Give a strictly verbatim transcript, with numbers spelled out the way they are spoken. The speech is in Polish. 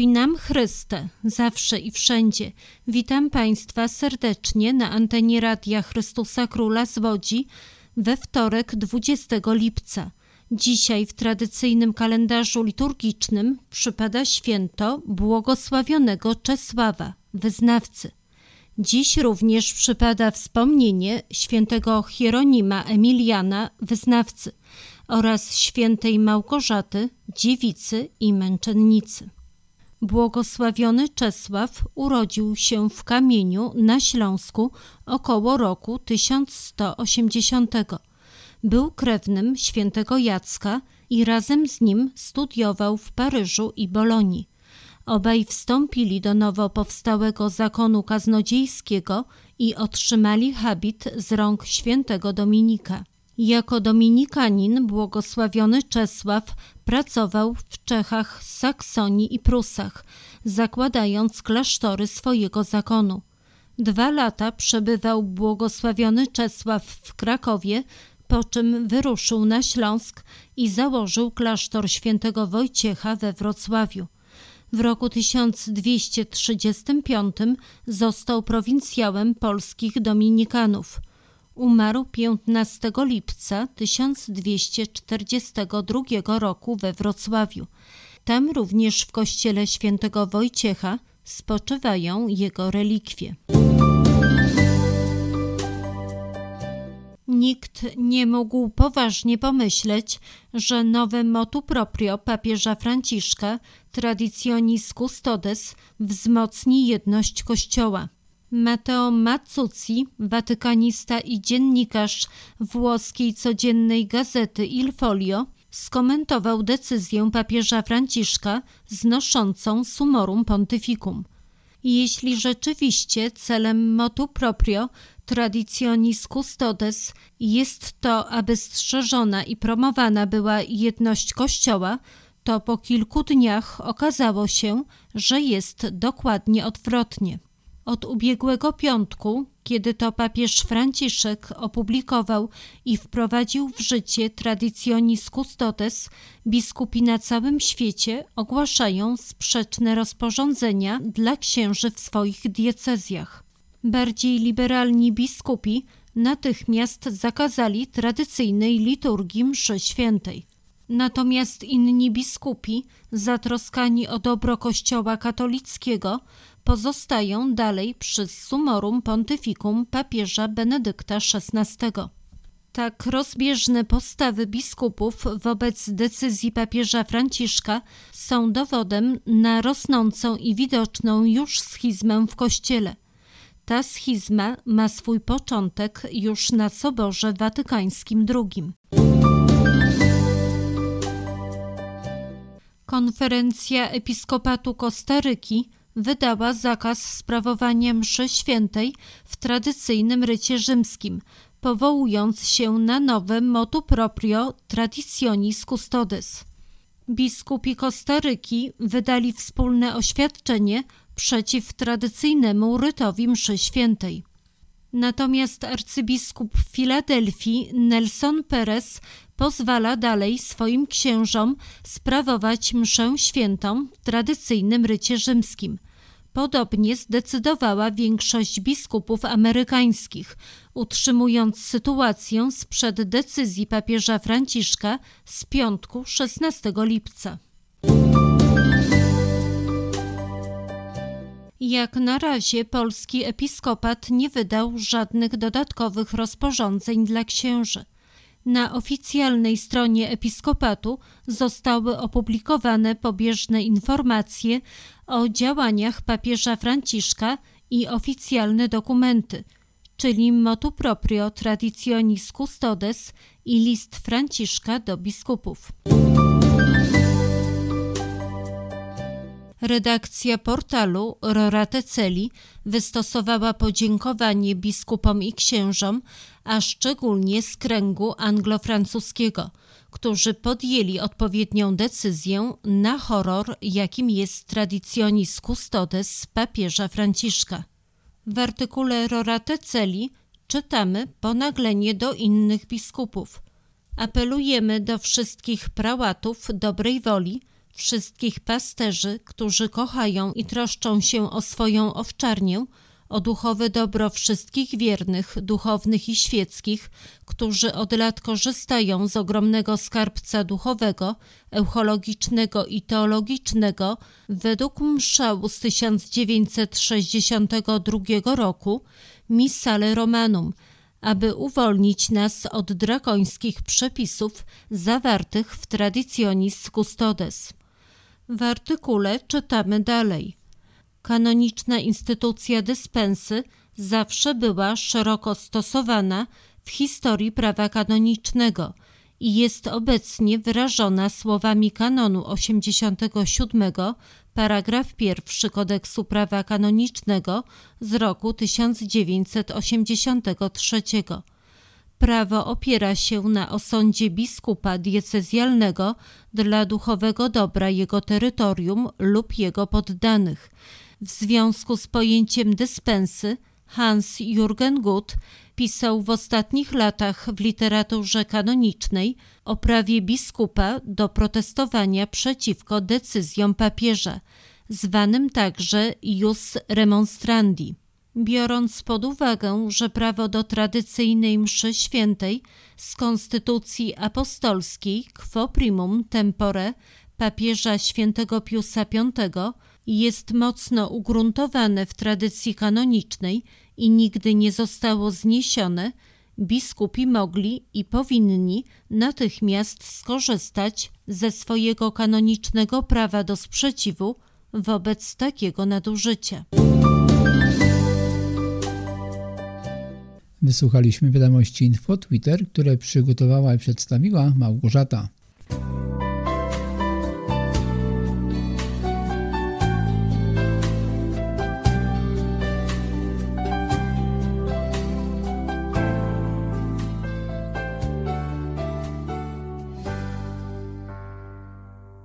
Miłuj nam Chryste, zawsze i wszędzie. Witam Państwa serdecznie na antenie Radia Chrystusa Króla z Łodzi we wtorek dwudziestego lipca. Dzisiaj w tradycyjnym kalendarzu liturgicznym przypada święto błogosławionego Czesława, wyznawcy. Dziś również przypada wspomnienie świętego Hieronima Emiliana, wyznawcy, oraz świętej Małgorzaty, dziewicy i męczennicy. Błogosławiony Czesław urodził się w Kamieniu na Śląsku około roku tysiąc sto osiemdziesiątego. Był krewnym świętego Jacka i razem z nim studiował w Paryżu i Bolonii. Obaj wstąpili do nowo powstałego zakonu kaznodziejskiego i otrzymali habit z rąk świętego Dominika. Jako dominikanin błogosławiony Czesław pracował w Czechach, Saksonii i Prusach, zakładając klasztory swojego zakonu. Dwa lata przebywał błogosławiony Czesław w Krakowie, po czym wyruszył na Śląsk i założył klasztor świętego Wojciecha we Wrocławiu. W roku tysiąc dwieście trzydziestym piątym został prowincjałem polskich dominikanów. Umarł piętnastego lipca tysiąc dwieście czterdziestego drugiego roku we Wrocławiu. Tam również w kościele świętego Wojciecha spoczywają jego relikwie. Nikt nie mógł poważnie pomyśleć, że nowe motu proprio papieża Franciszka, Traditionis Custodes, wzmocni jedność Kościoła. Matteo Mazzucci, watykanista i dziennikarz włoskiej codziennej gazety Il Foglio, skomentował decyzję papieża Franciszka znoszącą Summorum Pontificum. Jeśli rzeczywiście celem motu proprio Traditionis Custodes jest to, aby strzeżona i promowana była jedność Kościoła, to po kilku dniach okazało się, że jest dokładnie odwrotnie. Od ubiegłego piątku, kiedy to papież Franciszek opublikował i wprowadził w życie Traditionis Custodes, biskupi na całym świecie ogłaszają sprzeczne rozporządzenia dla księży w swoich diecezjach. Bardziej liberalni biskupi natychmiast zakazali tradycyjnej liturgii mszy świętej. Natomiast inni biskupi, zatroskani o dobro Kościoła katolickiego, pozostają dalej przy Summorum Pontificum papieża Benedykta szesnastego. Tak rozbieżne postawy biskupów wobec decyzji papieża Franciszka są dowodem na rosnącą i widoczną już schizmę w Kościele. Ta schizma ma swój początek już na Soborze Watykańskim drugim. Konferencja Episkopatu Kostaryki wydała zakaz sprawowania mszy świętej w tradycyjnym rycie rzymskim, powołując się na nowe motu proprio Traditionis Custodes. Biskupi Kostaryki wydali wspólne oświadczenie przeciw tradycyjnemu rytowi mszy świętej. Natomiast arcybiskup Filadelfii Nelson Perez pozwala dalej swoim księżom sprawować mszę świętą w tradycyjnym rycie rzymskim. Podobnie zdecydowała większość biskupów amerykańskich, utrzymując sytuację sprzed decyzji papieża Franciszka z piątku szesnastego lipca. Jak na razie polski episkopat nie wydał żadnych dodatkowych rozporządzeń dla księży. Na oficjalnej stronie episkopatu zostały opublikowane pobieżne informacje o działaniach papieża Franciszka i oficjalne dokumenty, czyli motu proprio Traditionis Custodes i list Franciszka do biskupów. Redakcja portalu Rorate Caeli wystosowała podziękowanie biskupom i księżom, a szczególnie z kręgu anglo-francuskiego, którzy podjęli odpowiednią decyzję na horror, jakim jest Traditionis Custodes papieża Franciszka. W artykule Rorate Caeli czytamy ponaglenie do innych biskupów. Apelujemy do wszystkich prałatów dobrej woli, wszystkich pasterzy, którzy kochają i troszczą się o swoją owczarnię, o duchowe dobro wszystkich wiernych, duchownych i świeckich, którzy od lat korzystają z ogromnego skarbca duchowego, euchologicznego i teologicznego według mszału z tysiąc dziewięćset sześćdziesiątego drugiego roku Missale Romanum, aby uwolnić nas od drakońskich przepisów zawartych w Traditionis Custodes. W artykule czytamy dalej. Kanoniczna instytucja dyspensy zawsze była szeroko stosowana w historii prawa kanonicznego i jest obecnie wyrażona słowami kanonu osiemdziesiątego siódmego, paragraf pierwszy Kodeksu Prawa Kanonicznego z roku tysiąc dziewięćset osiemdziesiątego trzeciego. Prawo opiera się na osądzie biskupa diecezjalnego dla duchowego dobra jego terytorium lub jego poddanych. W związku z pojęciem dyspensy Hans Jürgen Gut pisał w ostatnich latach w literaturze kanonicznej o prawie biskupa do protestowania przeciwko decyzjom papieża, zwanym także ius remonstrandi. Biorąc pod uwagę, że prawo do tradycyjnej mszy świętej z konstytucji apostolskiej quo primum tempore papieża świętego Piusa piątego jest mocno ugruntowane w tradycji kanonicznej i nigdy nie zostało zniesione, biskupi mogli i powinni natychmiast skorzystać ze swojego kanonicznego prawa do sprzeciwu wobec takiego nadużycia. Wysłuchaliśmy wiadomości Info Twitter, które przygotowała i przedstawiła Małgorzata.